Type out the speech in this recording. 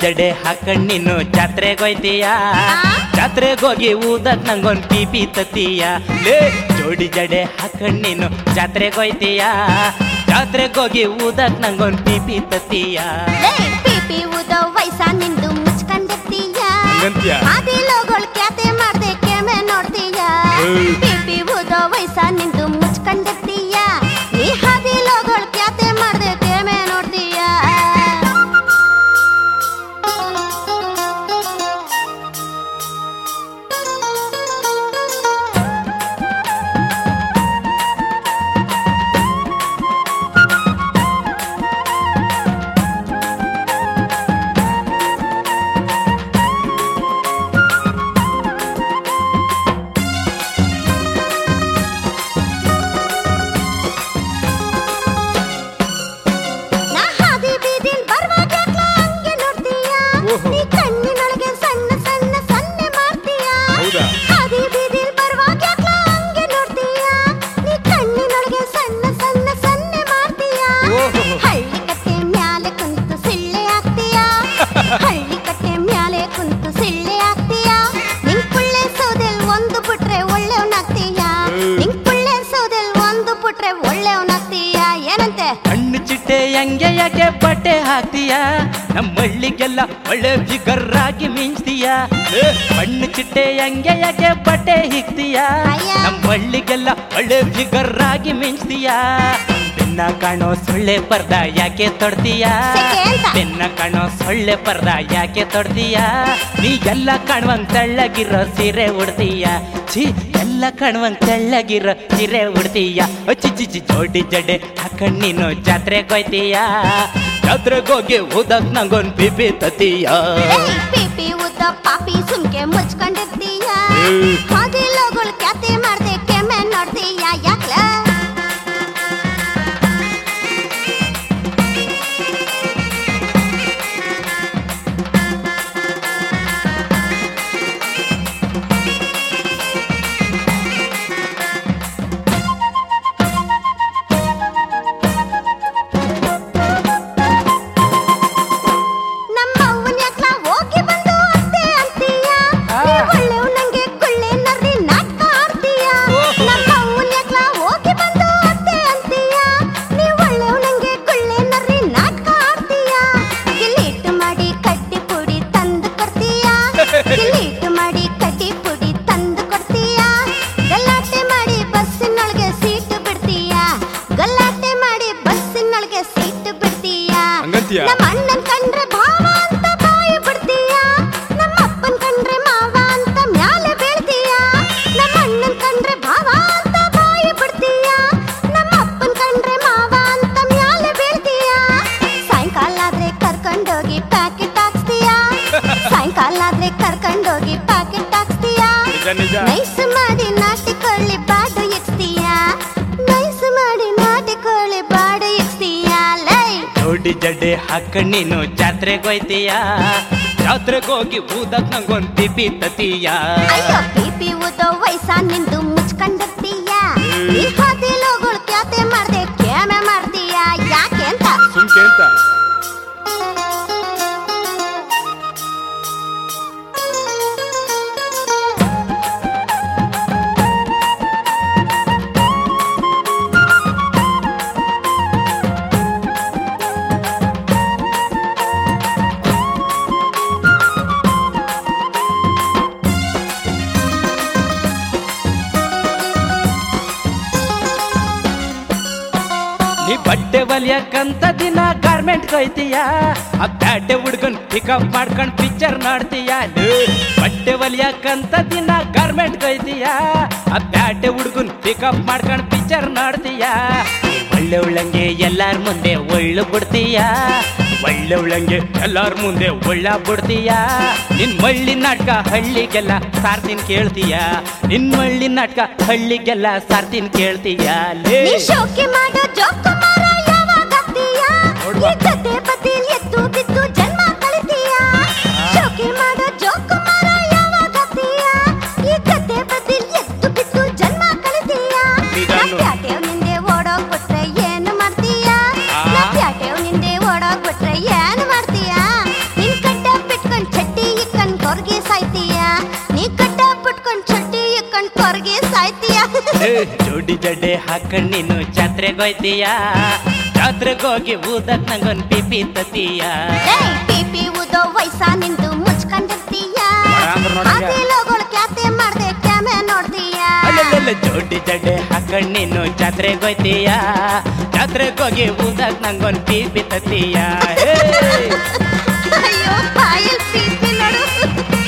ಜಡೆ ಹಾಕೊಂಡ್ ನೀನು ಜಾತ್ರೆಗೋಯ್ತೀಯ ಜಾತ್ರೆಗೋಗಿ ಊದಕ್ ನಂಗೊಂದ್ ಪಿಪಿ ತತ್ತೀಯ ಲೇ ಜೋಡಿ ಜಡೆ ಹಾಕೊಂಡ್ ನೀನು ಜಾತ್ರೆಗೋಯ್ತೀಯ ಜಾತ್ರೆಗೋಗಿ ಊದಕ್ ನಂಗೊಂದ್ ಪಿಪಿ ತತ್ತೀಯ ಪಿಪಿ ಊದೋ ವಯಸ್ಸ ನಿಂದು ಮುಚ್ಕೊಂಡಿರ್ತೀಯ ಹಾದಿ ಲೋಗೋಳ್ ಕ್ಯಾತೆ ಮಾಡ್ದೆ ಕೆಮೆ ನೋಡ್ತೀಯ ಪಿಪಿ ಊದೋ ವಯಸ್ಸ ನಿಂದು ಮುಚ್ಕೊಂಡಿರ್ತೀಯ ನೀ ಹಾದಿ ಲೋಗೋಳ್ ಕ್ಯಾತೆ ಮಾಡ್ದೆ ಕೆಮೆ ನೋಡ್ತೀಯ ಹಂಗೆ ಯಾಕೆ ಬಟ್ಟೆ ಹಾಕ್ತೀಯ ನಮ್ಮಳ್ಳಿಗೆಲ್ಲ ಒಳ್ಳೆ ಫಿಗರ್ರಾಗಿ ಮಿಂಚ್ತೀಯ ಬಣ್ಣ ಚಿಟ್ಟೆ ಹಂಗೆ ಯಾಕೆ ಬಟ್ಟೆ ಹಿಗ್ತೀಯ ನಮ್ಮಳ್ಳಿಗೆಲ್ಲ ಒಳ್ಳೆ ಫಿಗರ್ರಾಗಿ ಮಿಂಚ್ತೀಯ ಬೆನ್ನ ಕಾಣೋ ಸೊಳ್ಳೆ ಪರ್ದ ಯಾಕೆ ತೊಡ್ತೀಯ ಬೆನ್ನ ಕಾಣೋ ಸೊಳ್ಳೆ ಪರ್ದ ಯಾಕೆ ತೊಡ್ತೀಯ ನೀ ಎಲ್ಲ ಕಾಣುವಂಗ್ ತೆಳ್ಳಗಿರೋ ಸೀರೆ ಉಡ್ತೀಯ ಛೀ ಎಲ್ಲ ಕಾಣುವಂಗ್ ತೆಳ್ಳಗಿರೋ ಸೀರೆ ಉಡ್ತೀಯ ಚಿಚಿ ಜೋಡಿ ಜಡೆ ಹಾಕೊಂಡ್ ನೀನು ಜಾತ್ರೆಗೋಯ್ತೀಯ ಜಾತ್ರೆಗೋಗಿ ಊದಕ್ ನಂಗೊಂದ್ ಪಿಪಿ ತತ್ತೀಯ ಪಿಪಿ ಊದ ಪಾಪಿ ಸುಮ್ಕೆ ಮುಚ್ಕೊಂಡಿರ್ತೀಯ ಹಾದಿ ಲೋಗೋಳ್ ಕ್ಯಾತೆ ಮಾಡ್ದೆ ಕೆಮೆ ನೋಡ್ತೀಯ ಯಾಕ್ಲ ನಮ್ಮ ಅಣ್ಣನ್ ಕಂಡ್ರೆ ಭಾವ ಅಂತ ಬಾಯಿ ಬಿಡ್ತೀಯ ನಮ್ಮ ಅಪ್ಪನ್ ಕಂಡ್ರೆ ಮಾವ ಅಂತ ಮ್ಯಾಲೆ ಬೀಳ್ತೀಯ ನಮ್ಮ ಅಣ್ಣನ್ ಕಂಡ್ರೆ ಭಾವ ಅಂತ ಬಾಯಿ ಬಿಡ್ತೀಯ ನಮ್ಮ ಅಪ್ಪನ್ ಕಂಡ್ರೆ ಮಾವ ಅಂತ ಮ್ಯಾಲೆ ಬೀಳ್ತೀಯ ಸಾಯಂಕಾಲ ಆದ್ರೆ ಕರ್ಕೊಂಡೋಗಿ ಪ್ಯಾಕೆಟ್ ಹಾಕ್ಸ್ತೀಯ ಸಾಯಂಕಾಲ ಆದ್ರೆ ಕರ್ಕೊಂಡೋಗಿ ಪ್ಯಾಕೆಟ್ ಹಾಕ್ಸ್ತೀಯ ನೈಸ್ ಮಾಡಿ ನಾಟಿ ಕೊಳ್ಳಿ ಬಾಡು ಇಡ್ತೀಯ ನೈಸ್ ಮಾಡಿ ನಾಟಿ ಕೊಳ್ಳಿ ಬಾಡು ಇಡ್ತೀಯ ಜೋಡಿ ಜಡೆ ಹಾಕೊಂಡ್ ನೀನು ಜಾತ್ರೆಗೋಯ್ತೀಯ ಜಾತ್ರೆಗೋಗಿ ಊದಕ್ ನಂಗೊಂದ್ ಪಿಪಿ ತತ್ತೀಯ ಪಿಪಿ ಊದೋ ವಯಸ್ಸ ನಿಂದು ಮುಚ್ಕೊಂಡಿರ್ತೀಯ ಈ ಹಾದಿ ಲೋಗೋಳ್ ಕ್ಯಾತೆ ಮಾಡ್ದೆ ಕೆಮೆ ಮಾಡ್ತೀಯ ಯಾಕೆ ಅಂತ ಸುಮ್ಕೆ ಅಂತ ಬಟ್ಟೆ ಹೊಲಿಯಕ್ಕಂತ ದಿನ ಗಾರ್ಮೆಂಟ್ ಕೊಯ್ತೀಯ ಆ ಬ್ಯಾಟೆ ಹುಡ್ಕೊಂಡ್ ಪಿಕಪ್ ಮಾಡ್ಕೊಂಡ್ ಪಿಕ್ಚರ್ ನೋಡ್ತೀಯ ಬಟ್ಟೆ ಹೊಲಿಯಕ್ಕಂತ ದಿನ ಗಾರ್ಮೆಂಟ್ ಕೊಯ್ತೀಯ ಆ ಬ್ಯಾಟೆ ಹುಡ್ಕೊಂಡ್ ಪಿಕಪ್ ಮಾಡ್ಕೊಂಡ್ ಪಿಕ್ಚರ್ ನೋಡ್ತೀಯ ಒಳ್ಳೆ ಉಳ್ಳಂಗೆ ಎಲ್ಲಾರ ಮುಂದೆ ಒಳ್ಳು ಬಿಡ್ತೀಯ ಒಳ್ಳೆ ಉಳ್ಳಂಗೆ ಎಲ್ಲಾರ ಮುಂದೆ ಒಳ್ಳ ಬಿಡ್ತೀಯ ನಿನ್ ಮಳ್ಳಿ ನಾಟಕ ಹಳ್ಳಿಗೆಲ್ಲ ಸಾರ್ತಿನ್ ಕೇಳ್ತೀಯ ನಿನ್ ಮಳ್ಳಿ ನಾಟಕ ಹಳ್ಳಿಗೆಲ್ಲ ಸಾರ್ತಿನ್ ಕೇಳ್ತೀಯ ಶೋಕಿ ಮಾಡೋ ಜೋಕು ಮಾರ ಯಾವಾಗ ಆಗ್ತೀಯ ಈ ಕತೆ ಬದಿಲ್ ಎದ್ದು ಬಿದ್ದು ಜನ್ಮ ಕಳಿತೀಯ ಶೋಕಿ ಮಾಡೋ ಜೋಕು ಮಾರ ಯಾವಾಗ ಆಗ್ತೀಯ ಈ ಕತೆ ಬದಿಲ್ ಎದ್ದು ಬಿದ್ದು ಜನ್ಮ ಕಳಿತೀಯ ಪ್ಯಾಟೆವ್ ನಿಂದೆ ಓಡೋಗ್ಬಿಟ್ರೆ ಏನು ಮಾಡ್ತೀಯ ಪ್ಯಾಟೆವ್ ನಿಂದೆ ಓಡೋಗ್ಬಿಟ್ರೆ ಏನು ಮಾಡ್ತೀಯ ನಿನ್ ಕಡ್ಡ ಸಾಯ್ತೀಯ. ಜೋಡಿ ಜಡೆ ಹಾಕೊಂಡ್ ನೀನು ಜಾತ್ರೆಗೋಯ್ತೀಯ, ಜಾತ್ರೆಗೋಗಿ ಊದಕ್ ನಂಗೊಂದ್ ಪಿಪಿ ತತೀಯ. ಪಿಪಿ ಊದೋ ವಯಸ್ಸ ನಿಂದು ಮುಚ್ಕೊಂಡಿರ್ತೀಯ, ಲೋಗೋಳ್ ಕ್ಯಾತೆ ಮಾಡ್ದೆ ಕ್ಯಾಮೆ ನೋಡ್ತೀಯ. ಜೋಡಿ ಜಡೆ ಹಾಕೊಂಡ್ ನೀನು ಜಾತ್ರೆಗೋಯ್ತೀಯ, ಜಾತ್ರೆಗೋಗಿ ಊದಕ್ ನಂಗೊಂದ್ ಪಿಪಿ ತತೀಯ. ಅಯ್ಯೋ ಬಾಯಲ್ಲಿ ಪಿಪಿ ನೋಡು.